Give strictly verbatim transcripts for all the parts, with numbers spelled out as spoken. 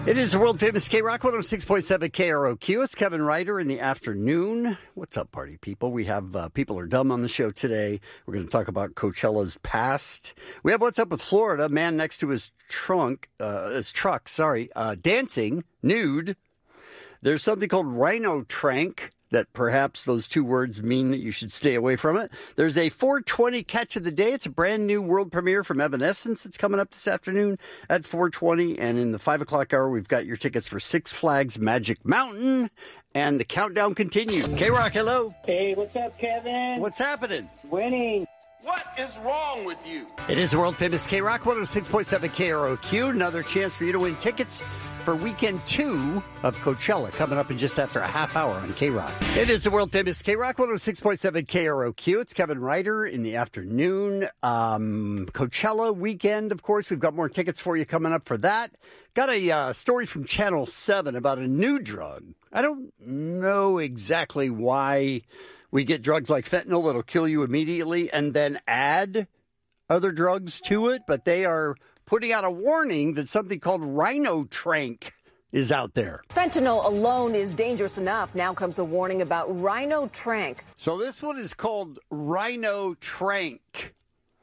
It is the world-famous K-Rock one oh six point seven K R O Q. It's Kevin Ryder in the afternoon. What's up, party people? We have uh, People Are Dumb on the show today. We're going to talk about Coachella's past. We have What's Up with Florida. Man next to his trunk, uh, his truck, sorry, uh, dancing, nude. There's something called Rhino Trank that perhaps those two words mean that you should stay away from it. There's a four twenty catch of the day. It's a brand new world premiere from Evanescence that's coming up this afternoon at four twenty. And in the five o'clock hour, we've got your tickets for Six Flags Magic Mountain. And the countdown continues. K-Rock, hello. Hey, what's up, Kevin? What's happening? Winning. What is wrong with you? It is the world-famous K-Rock one oh six point seven K R O Q. Another chance for you to win tickets for weekend two of Coachella coming up in just after a half hour on K-Rock. It is the world-famous K-Rock one oh six point seven K R O Q. It's Kevin Ryder in the afternoon. Um, Coachella weekend, of course. We've got more tickets for you coming up for that. Got a uh, story from Channel seven about a new drug. I don't know exactly why we get drugs like fentanyl that'll kill you immediately and then add other drugs to it, but they are putting out a warning that something called Rhino Trank is out there. Fentanyl alone is dangerous enough. Now comes a warning about Rhino Trank. So this one is called Rhino Trank.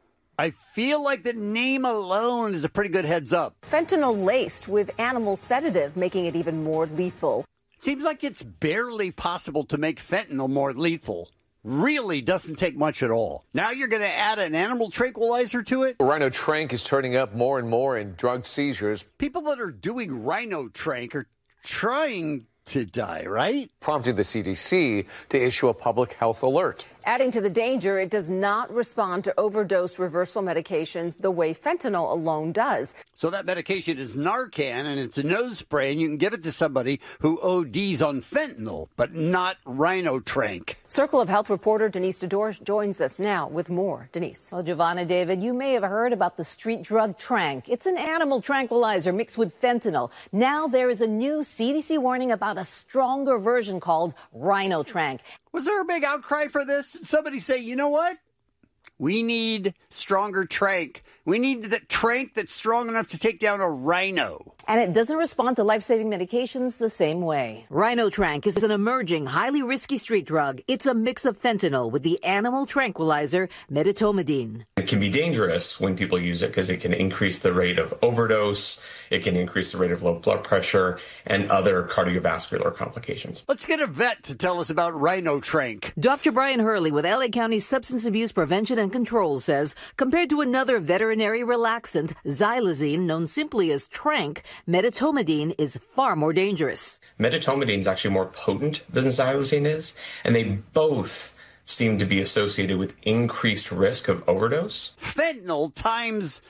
I feel like the name alone is a pretty good heads up. Fentanyl laced with animal sedative, making it even more lethal. Seems like it's barely possible to make fentanyl more lethal. Really doesn't take much at all. Now you're going to add an animal tranquilizer to it? Rhino Trank is turning up more and more in drug seizures. People that are doing Rhino Trank are trying to die, right? Prompted the C D C to issue a public health alert. Adding to the danger, it does not respond to overdose reversal medications the way fentanyl alone does. So that medication is Narcan, and it's a nose spray, and you can give it to somebody who O Ds on fentanyl, but not Rhino Trank. Circle of Health reporter Denise DeDoor joins us now with more. Denise. Well, Giovanna, David, you may have heard about the street drug Trank. It's an animal tranquilizer mixed with fentanyl. Now there is a new C D C warning about a stronger version called Rhino Trank. Was there a big outcry for this? Did somebody say, you know what? We need stronger trank. We need the trank that's strong enough to take down a rhino. And it doesn't respond to life-saving medications the same way. Rhino Trank is an emerging, highly risky street drug. It's a mix of fentanyl with the animal tranquilizer medetomidine. It can be dangerous when people use it because it can increase the rate of overdose, it can increase the rate of low blood pressure, and other cardiovascular complications. Let's get a vet to tell us about Rhino Trank. Doctor Brian Hurley with L A County Substance Abuse Prevention and Control says, compared to another veterinary relaxant, xylazine, known simply as Trank, medetomidine is far more dangerous. Medetomidine is actually more potent than xylazine is, and they both seem to be associated with increased risk of overdose. Fentanyl times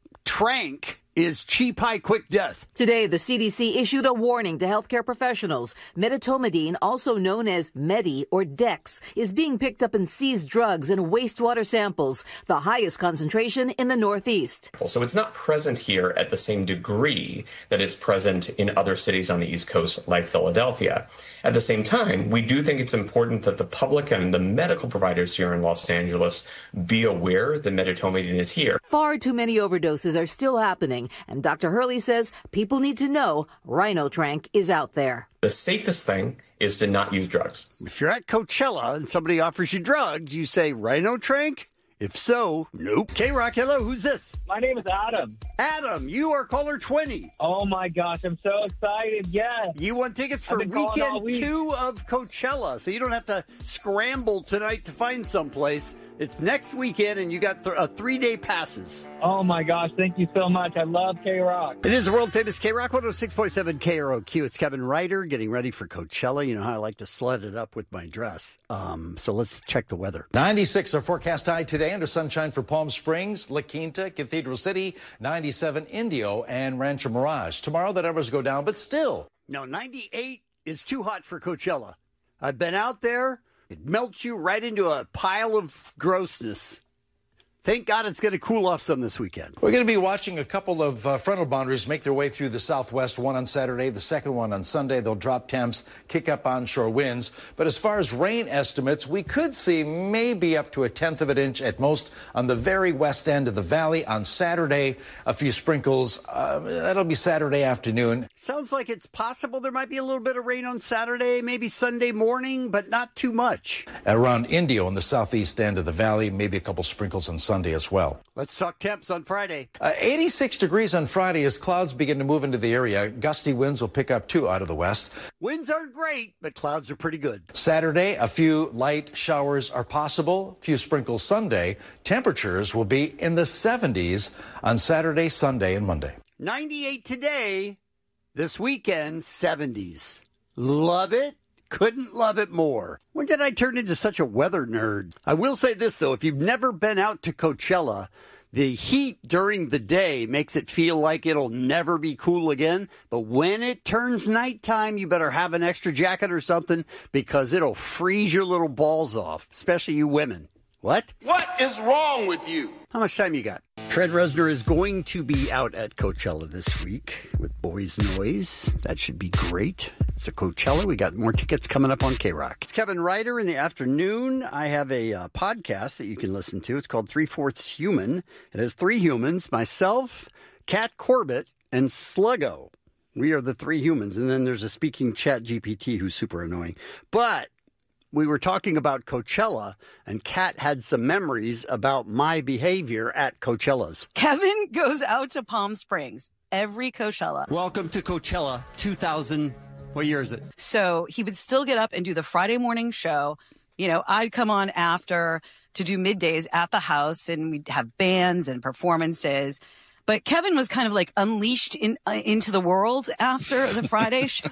Trank is cheap, high, quick death. Today, the C D C issued a warning to healthcare professionals. Medetomidine, also known as Medi or Dex, is being picked up in seized drugs and wastewater samples, the highest concentration in the Northeast. So it's not present here at the same degree that it's present in other cities on the East Coast, like Philadelphia. At the same time, we do think it's important that the public and the medical providers here in Los Angeles be aware that medetomidine is here. Far too many overdoses are still happening, and Doctor Hurley says people need to know Rhino Trank is out there. The safest thing is to not use drugs. If you're at Coachella and somebody offers you drugs, you say Rhino Trank? If so, nope. K-Rock, hello, who's this? My name is Adam. Adam, you are caller twenty. Oh, my gosh, I'm so excited. Yes. You won tickets for I've been calling all weekend week. two of Coachella, so you don't have to scramble tonight to find someplace. It's next weekend, and you got th- a three-day passes. Oh, my gosh, thank you so much. I love K-Rock. It is the world-famous K-Rock one oh six point seven K R O Q. It's Kevin Ryder getting ready for Coachella. You know how I like to sled it up with my dress. Um, so let's check the weather. ninety-six are forecast high today under sunshine for Palm Springs, La Quinta, Cathedral City, ninety-seven Indio, and Rancho Mirage. Tomorrow the numbers go down, but still. No, ninety-eight is too hot for Coachella. I've been out there. It melts you right into a pile of grossness. Thank God it's going to cool off some this weekend. We're going to be watching a couple of uh, frontal boundaries make their way through the southwest, one on Saturday, the second one on Sunday. They'll drop temps, kick up onshore winds. But as far as rain estimates, we could see maybe up to a tenth of an inch at most on the very west end of the valley on Saturday. A few sprinkles. Uh, that'll be Saturday afternoon. Sounds like it's possible there might be a little bit of rain on Saturday, maybe Sunday morning, but not too much. Around Indio in the southeast end of the valley, maybe a couple sprinkles on Sunday as well. Let's talk temps on Friday. Uh, eighty-six degrees on Friday as clouds begin to move into the area. Gusty winds will pick up too out of the west. Winds aren't great, but clouds are pretty good. Saturday, a few light showers are possible. A few sprinkles Sunday. Temperatures will be in the seventies on Saturday, Sunday, and Monday. ninety-eight today. This weekend, seventies. Love it. Couldn't love it more. When did I turn into such a weather nerd? I will say this, though. If you've never been out to Coachella, the heat during the day makes it feel like it'll never be cool again. But when it turns nighttime, you better have an extra jacket or something because it'll freeze your little balls off, especially you women. What? What is wrong with you? How much time you got? Trent Reznor is going to be out at Coachella this week with Boys Noise. That should be great. It's a Coachella. We got more tickets coming up on K-Rock. It's Kevin Ryder in the afternoon. I have a uh, podcast that you can listen to. It's called Three-Fourths Human. It has three humans, myself, Kat Corbett, and Sluggo. We are the three humans. And then there's a speaking Chat G P T who's super annoying. But we were talking about Coachella, and Kat had some memories about my behavior at Coachellas. Kevin goes out to Palm Springs every Coachella. Welcome to Coachella two thousand. What year is it? So he would still get up and do the Friday morning show. You know, I'd come on after to do middays at the house, and we'd have bands and performances. But Kevin was kind of like unleashed in uh, into the world after the Friday show.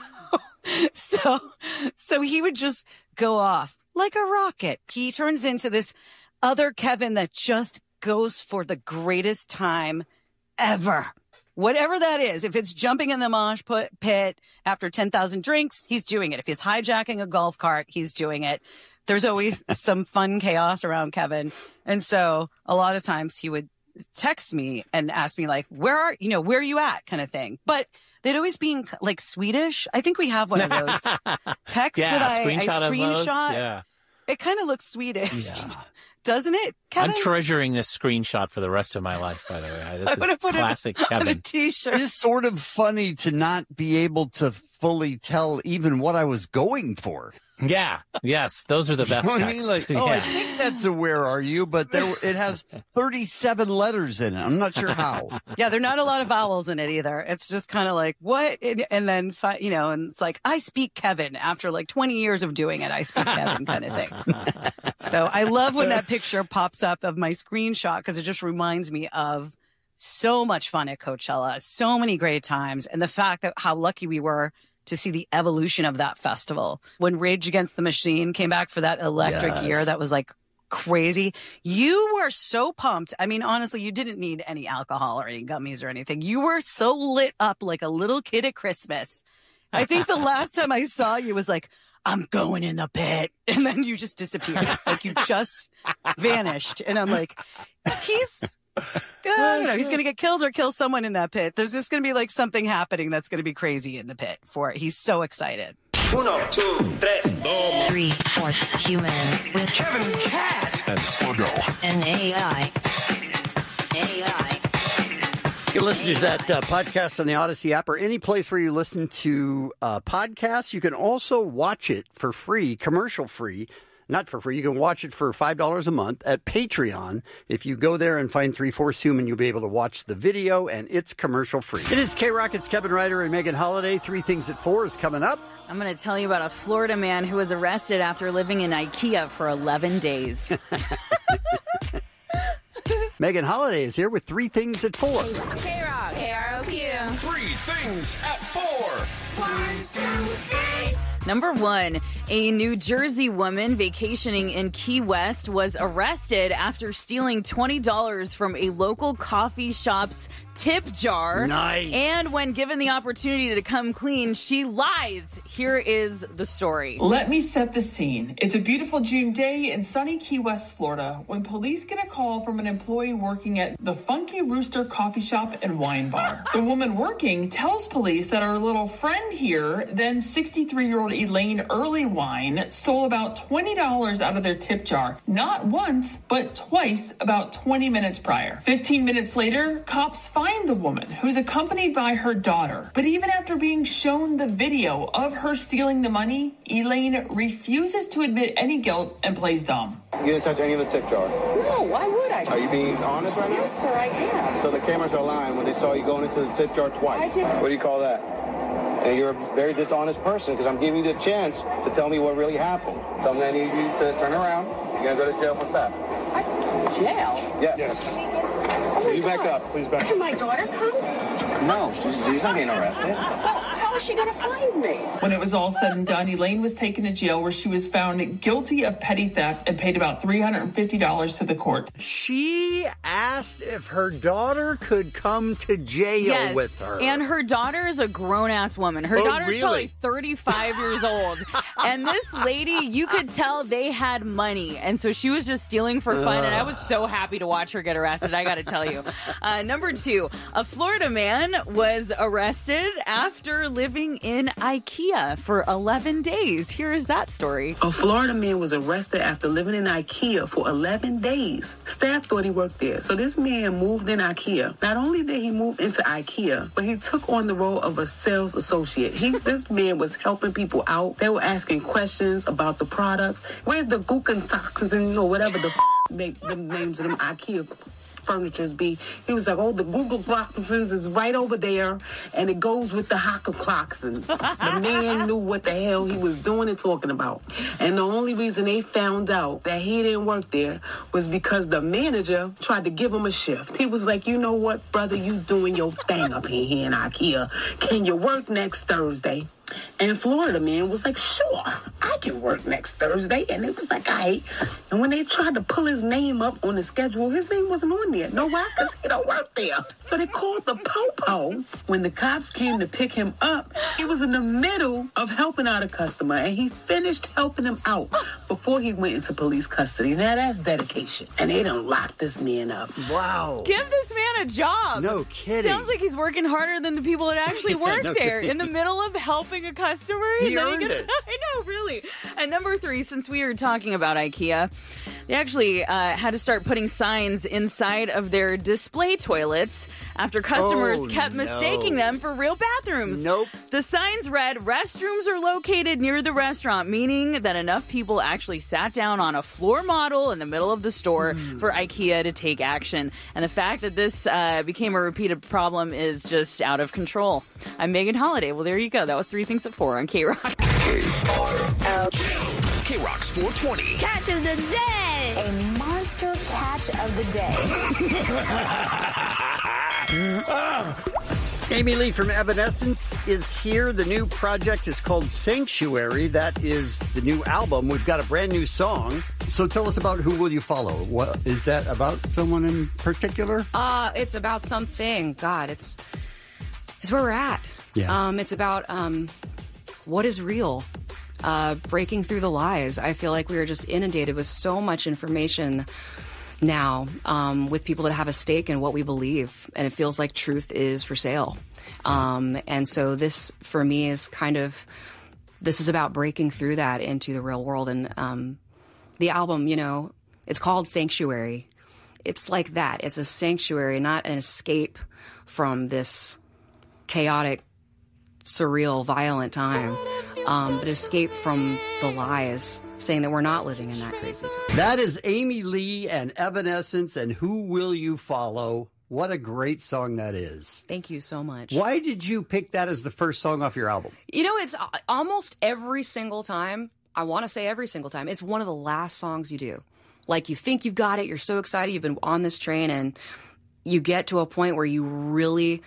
So, so he would just go off like a rocket. He turns into this other Kevin that just goes for the greatest time ever. Whatever that is, if it's jumping in the mosh pit after ten thousand drinks, he's doing it. If it's hijacking a golf cart, he's doing it. There's always some fun chaos around Kevin. And so a lot of times he would text me and ask me like, where are, you know, where are you at kind of thing. But they'd always be like Swedish. I think we have one of those texts yeah, that I screenshot I screenshot. Yeah. It kind of looks Swedish. Yeah. Doesn't it, Kevin? I'm treasuring this screenshot for the rest of my life, by the way. This I'm is put classic it Kevin. on a t-shirt. It is sort of funny to not be able to fully tell even what I was going for. Yeah. Yes. Those are the best You know what I texts. mean? Like, oh, yeah. I think that's a where are you, but there, it has thirty-seven letters in it. I'm not sure how. Yeah, there are not a lot of vowels in it either. It's just kind of like, what? And, and then, fi- you know, and it's like, I speak Kevin after like twenty years of doing it. I speak Kevin kind of thing. So I love when that picture pops up of my screenshot because it just reminds me of so much fun at Coachella, so many great times, and the fact that how lucky we were to see the evolution of that festival. When Rage Against the Machine came back for that electric Yes. year, that was like crazy. You were so pumped. I mean, honestly, you didn't need any alcohol or any gummies or anything. You were so lit up like a little kid at Christmas. I think the last time I saw you was like, I'm going in the pit. And then you just disappeared. Like you just vanished. And I'm like, he's, I don't know, he's going to get killed or kill someone in that pit. There's just going to be like something happening that's going to be crazy in the pit for it. He's so excited. Uno, two, tres, dos. Three-fourths human with Kevin Cat and Sluggo. An A I. A I. You can listen to that uh, podcast on the Odyssey app or any place where you listen to uh, podcasts. You can also watch it for free, commercial free. Not for free. You can watch it for five dollars a month at Patreon. If you go there and find Three-Fourths Human, you'll be able to watch the video, and it's commercial free. It is K-Rock. It's Kevin Ryder and Megan Holiday. Three Things at Four is coming up. I'm going to tell you about a Florida man who was arrested after living in IKEA for eleven days. Megan Holiday is here with Three Things at Four. K-Rock. K R O Q. Three Things at Four. One, two, three. Number one, A New Jersey woman vacationing in Key West was arrested after stealing twenty dollars from a local coffee shop's tip jar. Nice. And when given the opportunity to come clean, she lies. Here is the story. Let me set the scene. It's a beautiful June day in sunny Key West, Florida, when police get a call from an employee working at the Funky Rooster coffee shop and wine bar. The woman working tells police that her little friend here, then sixty-three-year-old Elaine Earlywine, stole about twenty dollars out of their tip jar. Not once, but twice about twenty minutes prior. fifteen minutes later, cops find the woman, who's accompanied by her daughter. But even after being shown the video of her stealing the money, Elaine refuses to admit any guilt and plays dumb. You didn't touch any of the tip jar? No, why would I? Are you being honest right now? Yes, sir, I am. So the cameras are lying when they saw you going into the tip jar twice. I did. What do you call that? And you're a very dishonest person because I'm giving you the chance to tell me what really happened. Tell me I need you to turn around. You're going to go to jail for theft. I, jail? Yes. yes. Oh you God. back up. Please back up. Can my daughter come? No, she's, she's not getting arrested. Well, how is she going to find me? When it was all said and done, Elaine was taken to jail where she was found guilty of petty theft and paid about three hundred fifty dollars to the court. She asked if her daughter could come to jail Yes, with her. and her daughter is a grown-ass woman. Her Oh, daughter's really? probably thirty-five years old. And this lady, you could tell they had money. And so she was just stealing for fun. And I was so happy to watch her get arrested, I got to tell you. Uh, number two, a Florida man was arrested after living in IKEA for eleven days. Here is that story. A Florida man was arrested after living in IKEA for eleven days. Staff thought he worked there. So this man moved in IKEA. Not only did he move into IKEA, but he took on the role of a sales associate. He, this man was helping people out. They were asking questions about the products. Where's the Guggenstoxes and, you know, whatever the, f- they, the names of them IKEA furnitures be. He was like, oh, the Google Glocksons is right over there, and it goes with the Hocker Clocksons. The man knew what the hell he was doing and talking about. And the only reason they found out that he didn't work there was because the manager tried to give him a shift. He was like, you know what, brother, you doing your thing up in here in IKEA. Can you work next Thursday? And Florida man was like, sure, I can work next Thursday. And it was like, all right. And when they tried to pull his name up on the schedule, his name wasn't on there. No, why? Because he don't work there. So they called the Popo. When the cops came to pick him up, he was in the middle of helping out a customer. And he finished helping him out before he went into police custody. Now that's dedication. And they done locked this man up. Wow. Give this man a job. No kidding. Sounds like he's working harder than the people that actually Yeah, work no there kidding. in the middle of helping a customer. He and then earned he gets, it. I know, really. And number three, since we were talking about IKEA, they actually uh, had to start putting signs inside of their display toilets after customers Oh, kept no. mistaking them for real bathrooms. Nope. The signs read, restrooms are located near the restaurant, meaning that enough people actually sat down on a floor model in the middle of the store Mm. for IKEA to take action. And the fact that this uh, became a repeated problem is just out of control. I'm Megan Holiday. Well, there you go. That was Three Things at Four on K-Rock. K-Rock's four twenty. Catch of the day. A monster catch of the day. Amy Lee from Evanescence is here. The new project is called Sanctuary. That is the new album. We've got a brand new song. So tell us about Who Will You Follow? What is that about? Someone in particular? Uh, it's about something. God, it's it's where we're at. Yeah. Um, it's about um, what is real. Uh, breaking through the lies. I feel like we are just inundated with so much information now, um, with people that have a stake in what we believe, and it feels like truth is for sale. Um, and so this, for me, is kind of, this is about breaking through that into the real world. And um, the album, you know, it's called Sanctuary. It's like that. It's a sanctuary, not an escape from this chaotic, surreal, violent time, um, but escape from the lies, saying that we're not living in that crazy time. That is Amy Lee and Evanescence and Who Will You Follow? What a great song that is. Thank you so much. Why did you pick that as the first song off your album? You know, it's almost every single time, I want to say every single time, it's one of the last songs you do. Like, you think you've got it, you're so excited, you've been on this train, and you get to a point where you really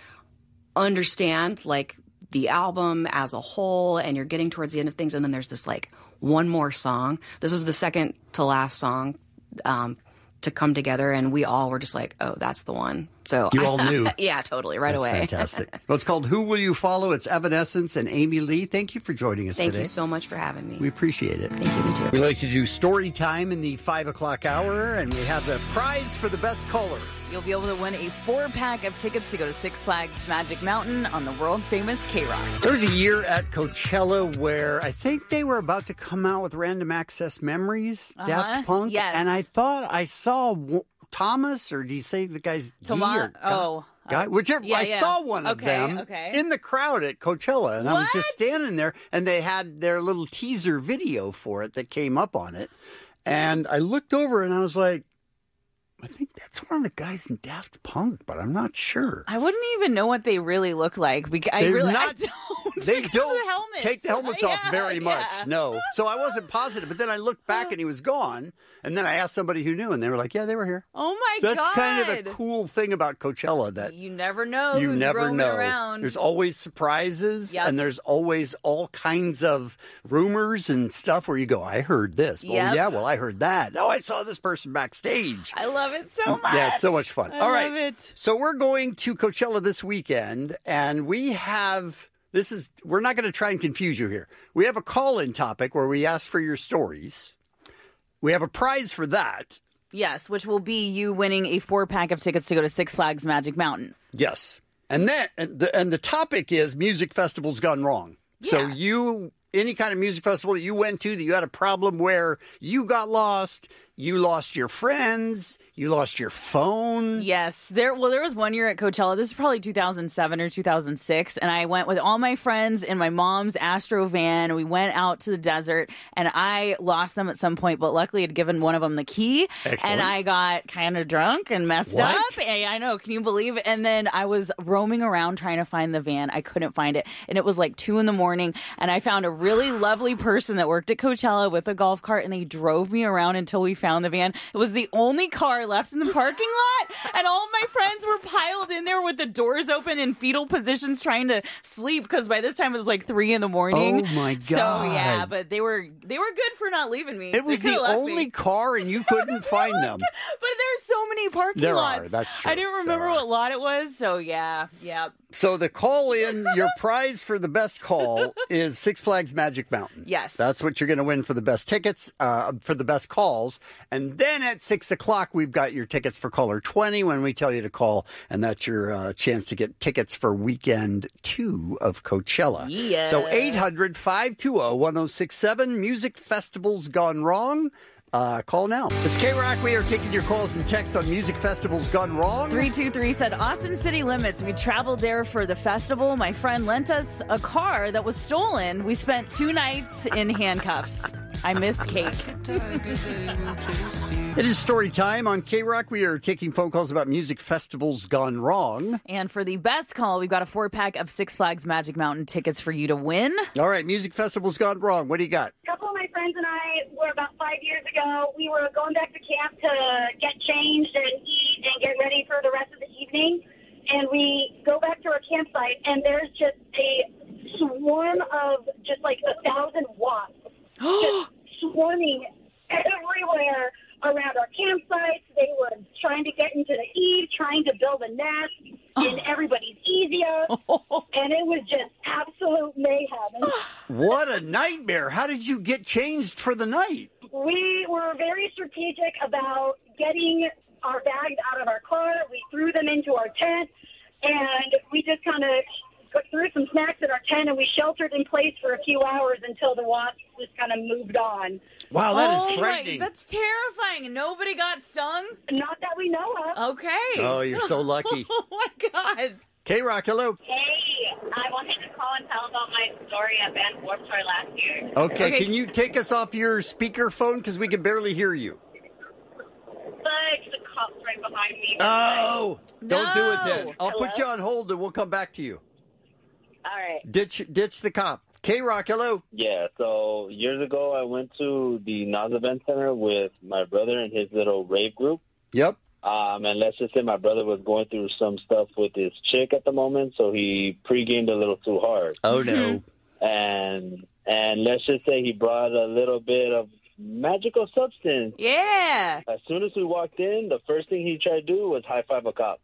understand, like, the album as a whole, and you're getting towards the end of things, and then there's this, like, one more song. This was the second to last song um, to come together, and we all were just like, oh, that's the one. So You all knew. Yeah, totally, right That's away. fantastic. Well, it's called Who Will You Follow? It's Evanescence and Amy Lee. Thank you for joining us Thank today. you so much for having me. We appreciate it. Thank you, me too. We like to do story time in the five o'clock hour, and we have the prize for the best caller. You'll be able to win a four-pack of tickets to go to Six Flags Magic Mountain on the world-famous K-Rock. There was a year at Coachella where I think they were about to come out with Random Access Memories, Uh-huh. Daft Punk. Yes. And I thought I saw w- Thomas, or do you say the guy's Toma- Guy? oh. Guy, whichever. Yeah, I yeah. saw one of Okay, them okay. in the crowd at Coachella, and I was just What? standing there, and they had their little teaser video for it that came up on it, and I looked over and I was like, I think that's one of the guys in Daft Punk, but I'm not sure. I wouldn't even know what they really look like. We, I They're really not- I don't. They because of don't the helmets. take the helmets off Yeah, very much. yeah. No. So I wasn't positive. But then I looked back and he was gone. And then I asked somebody who knew, and they were like, yeah, they were here. Oh my That's god! kind of the cool thing about Coachella, that You never know. you who's never roaming know. Around. There's always surprises, Yep. and there's always all kinds of rumors and stuff where you go, I heard this. Oh, Yep. yeah, well, I heard that. Oh, I saw this person backstage. I love it so much. Yeah, it's so much fun. I All right. love it. So we're going to Coachella this weekend, and we have this is we're not going to try and confuse you here. We have a call-in topic where we ask for your stories. We have a prize for that. Yes, which will be you winning a four-pack of tickets to go to Six Flags Magic Mountain. Yes. And then and the, and the topic is music festivals gone wrong. So Yeah. you any kind of music festival that you went to that you had a problem where you got lost, you lost your friends, you lost your phone. Yes, there. Well, there was one year at Coachella. This is probably two thousand seven or two thousand six, and I went with all my friends in my mom's Astro van. We went out to the desert, and I lost them at some point. But luckily, I'd given one of them the key, Excellent. and I got kind of drunk and messed What? up. Hey, I know. Can you believe it? And then I was roaming around trying to find the van. I couldn't find it, and it was like two in the morning. And I found a really lovely person that worked at Coachella with a golf cart, and they drove me around until we found the van. It was the only car left in the parking lot, and all my friends were piled in there with the doors open in fetal positions trying to sleep, because by this time it was like three in the morning. Oh, my So yeah, God. but they were they were good for not leaving me. It was They the coulda left only me. car and you couldn't find them. But there's so many parking There lots. are, that's true. I didn't remember what lot it was, so yeah, yeah. So the call in, your prize for the best call is Six Flags Magic Mountain. Yes. That's what you're going to win for the best tickets, uh, for the best calls. And then at six o'clock, we've got your tickets for caller twenty when we tell you to call. And that's your uh, chance to get tickets for weekend two of Coachella. Yeah. So eight hundred, five two zero, one zero six seven, Music Festivals Gone Wrong. Uh, call now. It's K-Rock. We are taking your calls and text on Music Festivals Gone Wrong. three two three said, Austin City Limits. We traveled there for the festival. My friend lent us a car that was stolen. We spent two nights in handcuffs. I miss cake. It is story time on K-Rock. We are taking phone calls about music festivals gone wrong. And for the best call, we've got a four-pack of Six Flags Magic Mountain tickets for you to win. All right, music festivals gone wrong. What do you got? A couple of my friends and I were about five years ago. We were going back to camp to get changed and eat and get ready for the rest of the evening. And we go back to our campsite, and there's just a swarm of just like a thousand wasps just swarming everywhere around our campsites. They were trying to get into the eave, trying to build a nest in everybody's easier. And it was just absolute mayhem. What a nightmare. How did you get changed for the night? We were very strategic about getting our bags out of our car. We threw them into our tent, and we just kind of threw some snacks in our tent, and we sheltered in place for a few hours until the wasps just kind of moved on. Wow, that is Oh, my- frightening. that's terrifying. Nobody got stung? Not that we know of. Okay. Oh, you're so lucky. Oh, my God. K-Rock, hello. Hey, I wanted to call and tell about my story at Band Warped Tour last year. Okay, can you take us off your speakerphone because we can barely hear you? But the cops right behind me. Oh, don't do it then. No. I'll put Hello? you on hold and we'll come back to you. All right. Ditch, ditch the cop. K-Rock, hello. Yeah, so years ago I went to the Nas Event Center with my brother and his little rave group. Yep. Um, and let's just say my brother was going through some stuff with his chick at the moment, so he pre-gamed a little too hard. Oh, no. And and And let's just say he brought a little bit of magical substance. Yeah. As soon as we walked in, the first thing he tried to do was high five a cop.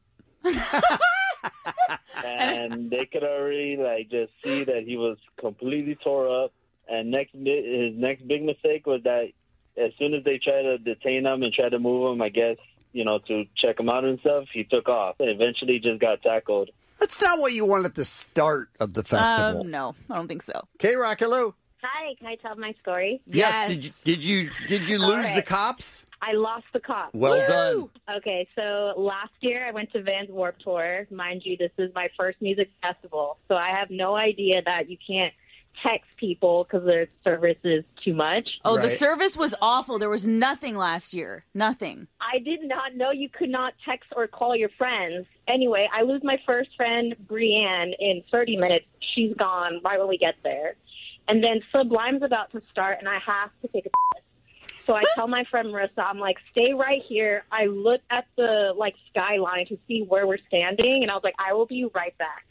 And they could already like just see that he was completely tore up. And next, his next big mistake was that as soon as they tried to detain him and try to move him, I guess, you know, to check him out and stuff, he took off and eventually just got tackled. That's not what you want at the start of the festival. Um, no, I don't think so. K-Rock, hello. Hi, can I tell my story? Yes. yes. Did you did you did you lose right. the cops? I lost the cops. Well Woo! done. Okay, so last year I went to Vans Warped Tour. Mind you, this is my first music festival, so I have no idea that you can't text people because their service is too much. Oh, right. The service was awful. There was nothing last year. Nothing. I did not know you could not text or call your friends. Anyway, I lose my first friend, Brianne, in thirty minutes. She's gone right when we get there. And then Sublime's about to start, and I have to take a piss. So I tell my friend Marissa, I'm like, stay right here. I look at the, like, skyline to see where we're standing, and I was like, I will be right back.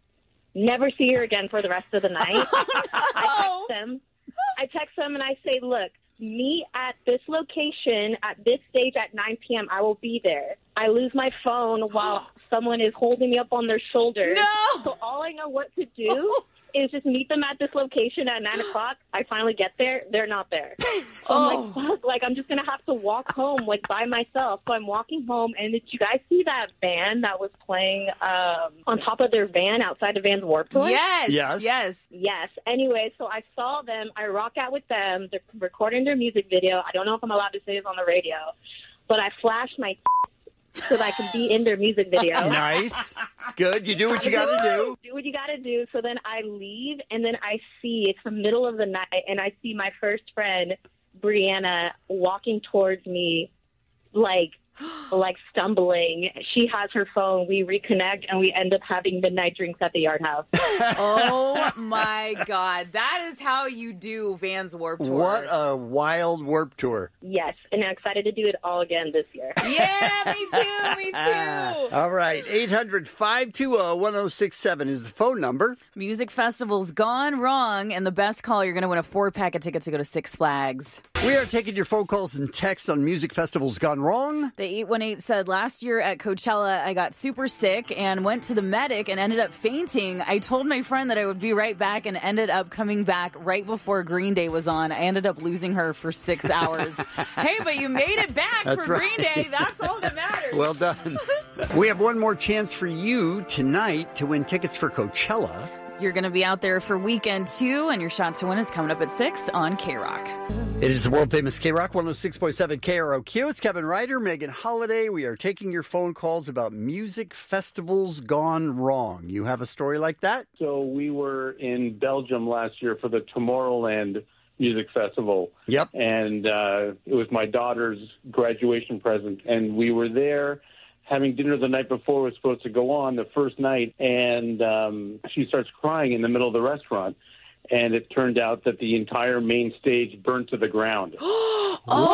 Never see her again for the rest of the night. Oh, no. I text them. I text them, and I say, look, meet at this location at this stage at nine p.m. I will be there. I lose my phone while someone is holding me up on their shoulder. No! So all I know what to do is just meet them at this location at nine o'clock. I finally get there. They're not there. So oh. I'm like, fuck, like, I'm just going to have to walk home, like, by myself. So I'm walking home, and did you guys see that van that was playing um, on top of their van outside of Vans Warped Tour? Yes. Yes. Yes. Yes. Anyway, so I saw them. I rock out with them. They're recording their music video. I don't know if I'm allowed to say this on the radio, but I flashed my so that I can be in their music video. Nice. Good. You do what you got to do. Do what you got to do. So then I leave, and then I see, it's the middle of the night, and I see my first friend, Brianna, walking towards me, like, like stumbling. She has her phone. We reconnect, and we end up having midnight drinks at the Yard House. Oh, my God. That is how you do Vans Warped Tour. What a wild Warped Tour. Yes, and I'm excited to do it all again this year. Yeah, me too, me too. All right, eight hundred, five two zero, one zero six seven is the phone number. Music Festival's gone wrong, and the best call, you're going to win a four-pack of tickets to go to Six Flags. We are taking your phone calls and texts on Music Festival's gone wrong. The eight one eight said, last year at Coachella, I got super sick and went to the medic and ended up fainting. I told my friend that I would be right back and ended up coming back right before Green Day was on. I ended up losing her for six hours. Hey, but you made it back That's for right. Green Day. That's all that matters. Well done. We have one more chance for you tonight to win tickets for Coachella. You're going to be out there for weekend two, and your shot to win is coming up at six on K-Rock. It is the world-famous K-Rock one oh six point seven K R O Q. It's Kevin Ryder, Megan Holiday. We are taking your phone calls about music festivals gone wrong. You have a story like that? So we were in Belgium last year for the Tomorrowland Music Festival. Yep. And uh, it was my daughter's graduation present, and we were there having dinner the night before was supposed to go on the first night, and um, she starts crying in the middle of the restaurant. And it turned out that the entire main stage burnt to the ground. Oh,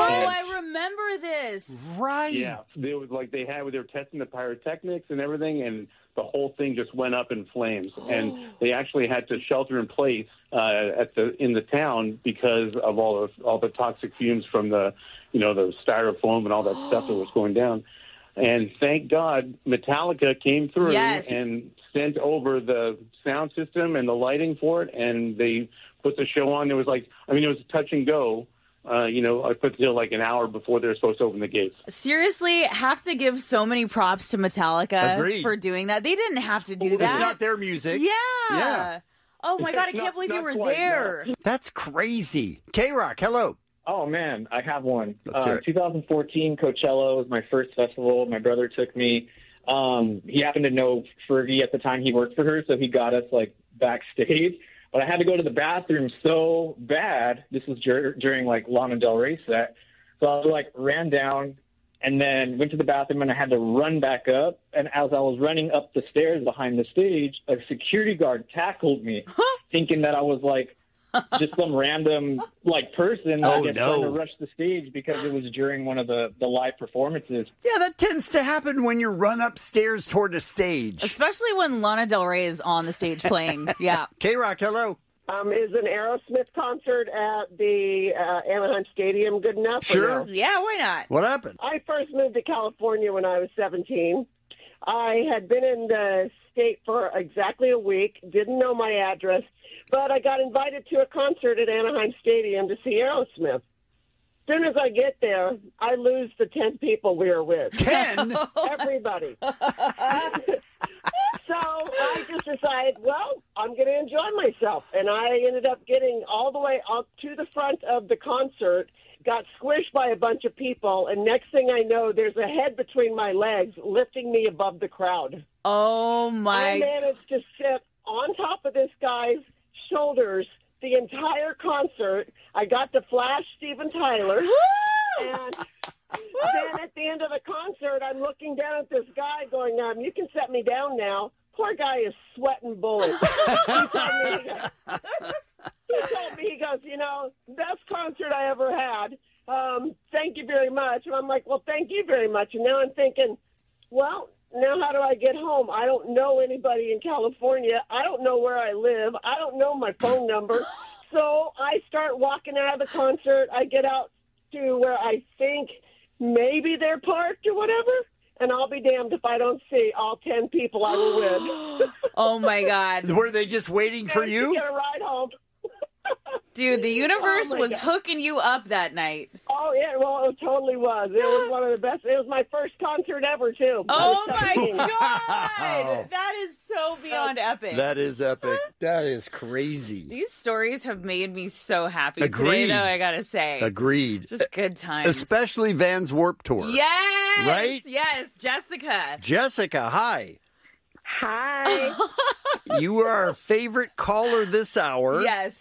I remember this. Right. Yeah. They was like they had they were testing the pyrotechnics and everything, and the whole thing just went up in flames. And they actually had to shelter in place uh, at the in the town because of all the all the toxic fumes from the you know the styrofoam and all that stuff that was going down. And thank God Metallica came through yes. and sent over the sound system and the lighting for it, and they put the show on. It was like, I mean, it was touch and go. Uh, you know, I put till like an hour before they're supposed to open the gates. Seriously, have to give so many props to Metallica Agreed. for doing that. They didn't have to do Well, that. It's not their music. Yeah. Yeah. Oh, my God, I can't Not- believe you not were quite, there. no. That's crazy. K-Rock, hello. Oh, man, I have one. Let's hear Uh, it. twenty fourteen Coachella was my first festival. My brother took me. Um, he happened to know Fergie at the time. He worked for her, so he got us, like, backstage. But I had to go to the bathroom so bad. This was dur- during, like, Lana Del Rey set. So I, like, ran down and then went to the bathroom, and I had to run back up. And as I was running up the stairs behind the stage, a security guard tackled me, thinking that I was, like, just some random like person that Oh, gets no. trying to rush the stage because it was during one of the, the live performances. Yeah, that tends to happen when you run upstairs toward a stage. Especially when Lana Del Rey is on the stage playing. Yeah. K-Rock, hello. Um, is an Aerosmith concert at the uh, Anaheim Stadium good enough? Sure. Or no? Yeah, why not? What happened? I first moved to California when I was seventeen. I had been in the state for exactly a week, didn't know my address, but I got invited to a concert at Anaheim Stadium to see Aerosmith. As soon as I get there, I lose the ten people we were with. ten? Everybody. So I just decided, well, I'm going to enjoy myself. And I ended up getting all the way up to the front of the concert, got squished by a bunch of people, and next thing I know, there's a head between my legs lifting me above the crowd. Oh, my. I managed to sit on top of this guy's shoulders the entire concert. I got to flash Steven Tyler. And then at the end of the concert, I'm looking down at this guy going, um, you can set me down now. Poor guy is sweating bullets. he, told me, he, goes, he told me, he goes, you know, best concert I ever had. Um, thank you very much. And I'm like, well, thank you very much. And now I'm thinking, well, now how do I get home? I don't know anybody in California. I don't know where I live. I don't know my phone number. So I start walking out of the concert. I get out to where I think maybe they're parked or whatever, and I'll be damned if I don't see all ten people I were with. Oh, my God. Were they just waiting for you? To get a ride home. Dude, the universe Oh, my was God. hooking you up that night. Oh, yeah, well, it totally was. It was one of the best. It was my first concert ever, too. I Oh, was my seventeen. God. That is so beyond epic. That is epic. That is crazy. These stories have made me so happy Agreed. today, though, I gotta say. Agreed. Just good times. Especially Van's Warp Tour. Yes! Right? Yes, Jessica. Jessica, hi. Hi. You are our favorite caller this hour. Yes.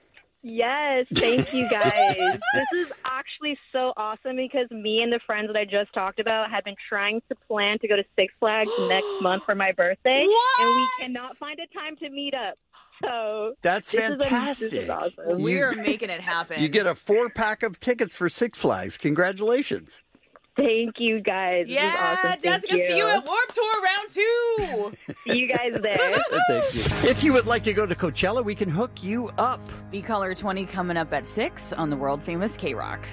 Yes, thank you guys. This is actually so awesome because me and the friends that I just talked about have been trying to plan to go to Six Flags next month for my birthday, What? and we cannot find a time to meet up. So That's this is a- fantastic. this is awesome. We You- are making it happen. You get a four pack of tickets for Six Flags. Congratulations. Thank you guys. This is Yeah, awesome. Thank Jessica, you. see you at Warped Tour round two. See you guys there. Thank you. If you would like to go to Coachella, we can hook you up. Be Caller twenty coming up at six on the world famous K-Rock.